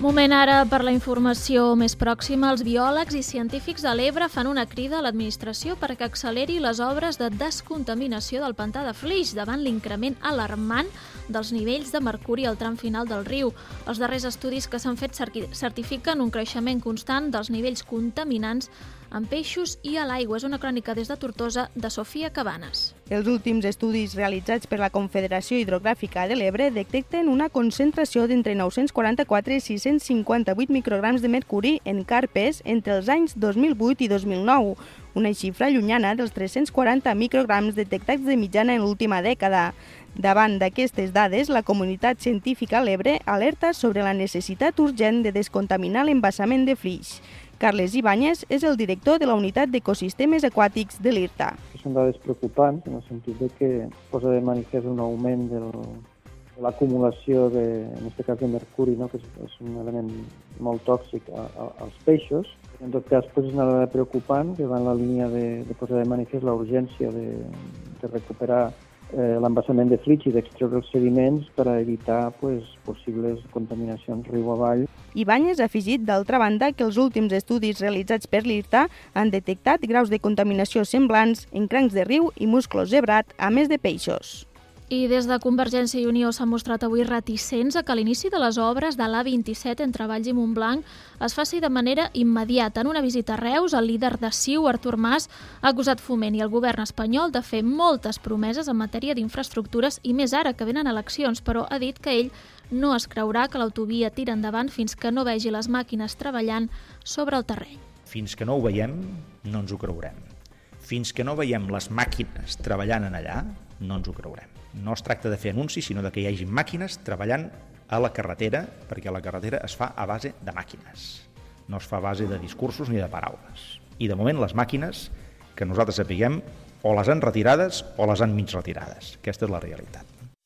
Moment ara per la informació més pròxima. Els biòlegs i científics de l'Ebre fan una crida a l'administració perquè acceleri les obres de descontaminació del pantà de Flix davant l'increment alarmant dels nivells de mercuri al tram final del riu. Els darrers estudis que s'han fet certifiquen un creixement constant dels nivells contaminants en peixos i a l'aigua. És una crònica des de Tortosa de Sofia Cabanes. Els últims estudis realitzats per la Confederació Hidrogràfica de l'Ebre detecten una concentració d'entre 944 i 658 micrograms de mercuri en carpes entre els anys 2008 i 2009, una xifra llunyana dels 340 micrograms detectats de mitjana en l'última dècada. Davant d'aquestes dades, la comunitat científica a l'Ebre alerta sobre la necessitat urgent de descontaminar l'embassament de Flix. Carles Ibáñez és el director de la Unitat d'Ecosistemes Aquàtics de l'IRTA. Són dades preocupants en el sentit que posa de manifest un augment de l'acumulació, en aquest cas de mercuri, que és un element molt tòxic als peixos. En tot cas, és una dada preocupant que va en la línia de posar de manifest la urgència de recuperar l'embassament de Flix i d'extreure els sediments per a evitar possibles contaminacions riu avall. Ibáñez ha afegit, d'altra banda, que els últims estudis realitzats per l'IRTA han detectat graus de contaminació semblants en crancs de riu i musclos zebrat, a més de peixos. I des de Convergència i Unió s'han mostrat avui reticents a que l'inici de les obres de l'A27 entre Valls i Montblanc es faci de manera immediata. En una visita a Reus, el líder de CiU, Artur Mas, ha acusat Foment i el govern espanyol de fer moltes promeses en matèria d'infraestructures i més ara que venen eleccions, però ha dit que ell no es creurà que l'autovia tira endavant fins que no vegi les màquines treballant sobre el terreny. Fins que no ho veiem, no ens ho creurem. Fins que no veiem les màquines treballant en allà, no ens ho creurem. No es tracta de fer anuncis, sinó de que hi hagi màquines treballant a la carretera, perquè la carretera es fa a base de màquines. No es fa a base de discursos ni de paraules. I de moment les màquines, que nosaltres sapiguem, o les han retirades o les han mig retirades. Aquesta és la realitat.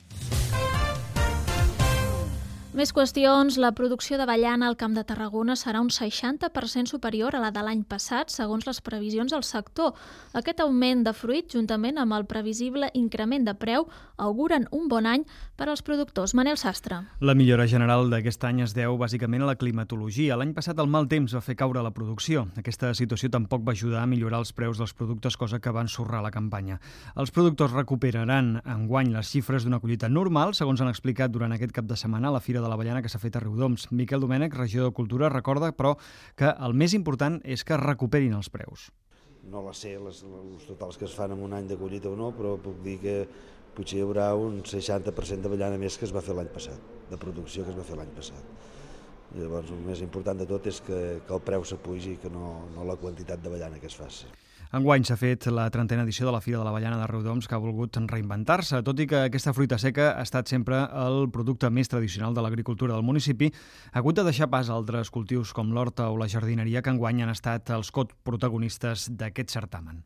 Més qüestions. La producció d'avellana al Camp de Tarragona serà un 60% superior a la de l'any passat, segons les previsions del sector. Aquest augment de fruit, juntament amb el previsible increment de preu, auguren un bon any per als productors. Manel Sastre. La millora general d'aquest any es deu bàsicament a la climatologia. L'any passat el mal temps va fer caure la producció. Aquesta situació tampoc va ajudar a millorar els preus dels productes, cosa que va ensorrar la campanya. Els productors recuperaran enguany les xifres d'una collita normal, segons han explicat durant aquest cap de setmana a la Fira de l'Avellana que s'ha fet a Riudoms. Miquel Domènech, regidor de Cultura, recorda, però, que el més important és que recuperin els preus. No la sé, els totals que es fan en un any de collita o no, però puc dir que potser hi haurà un 60% d'avellana més que es va fer l'any passat, de producció que es va fer l'any passat. Llavors, el més important de tot és que el preu s'apugi i que no la quantitat d'avellana que es faci. Enguany s'ha fet la 30a edició de la Fira de l'Avellana de Riudoms, que ha volgut reinventar-se. Tot i que aquesta fruita seca ha estat sempre el producte més tradicional de l'agricultura del municipi, ha hagut de deixar pas a altres cultius com l'horta o la jardineria, que enguany han estat els coprotagonistes d'aquest certamen.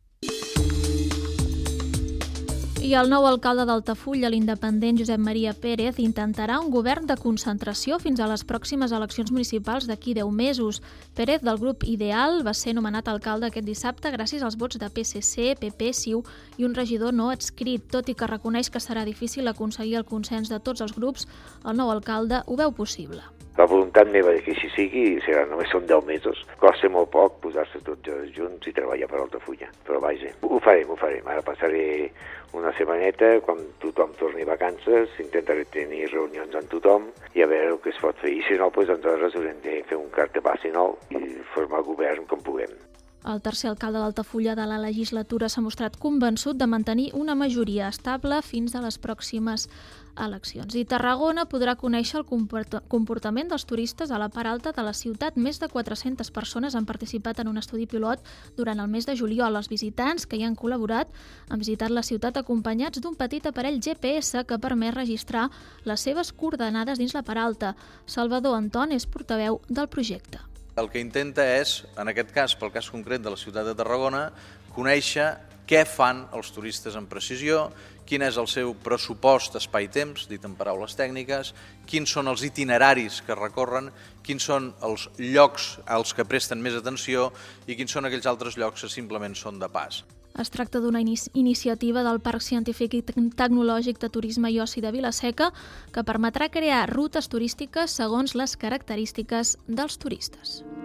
I el nou alcalde d'Altafulla, l'independent Josep Maria Pérez, intentarà un govern de concentració fins a les pròximes eleccions municipals d'aquí 10 mesos. Pérez, del grup Ideal, va ser nomenat alcalde aquest dissabte gràcies als vots de PSC, PP, CiU i un regidor no adscrit. Tot i que reconeix que serà difícil aconseguir el consens de tots els grups, el nou alcalde ho veu possible. La voluntat meva de que així sigui serà, només són 10 mesos. Costa molt poc posar-se tots junts i treballar per Altafulla. Però vaja, ho farem. Ara passaré una setmaneta, quan tothom torni a vacances, intentaré tenir reunions amb tothom i a veure el que es pot fer. I si no, doncs nosaltres haurem de fer un cartapassi nou i formar govern com puguem. El tercer alcalde d'Altafulla de la legislatura s'ha mostrat convençut de mantenir una majoria estable fins a les pròximes eleccions. I Tarragona podrà conèixer el comportament dels turistes a la part alta de la ciutat. Més de 400 persones han participat en un estudi pilot durant el mes de juliol. Els visitants que hi han col·laborat han visitat la ciutat acompanyats d'un petit aparell GPS que permet registrar les seves coordenades dins la part alta. Salvador Anton és portaveu del projecte. El que intenta és, en aquest cas, pel cas concret de la ciutat de Tarragona, conèixer què fan els turistes en precisió, quin és el seu pressupost espai-temps, dit en paraules tècniques, quins són els itineraris que recorren, quins són els llocs als que presten més atenció i quins són aquells altres llocs que simplement són de pas. Es tracta d'una iniciativa del Parc Científic i Tecnològic de Turisme i Oci de Vila-seca que permetrà crear rutes turístiques segons les característiques dels turistes.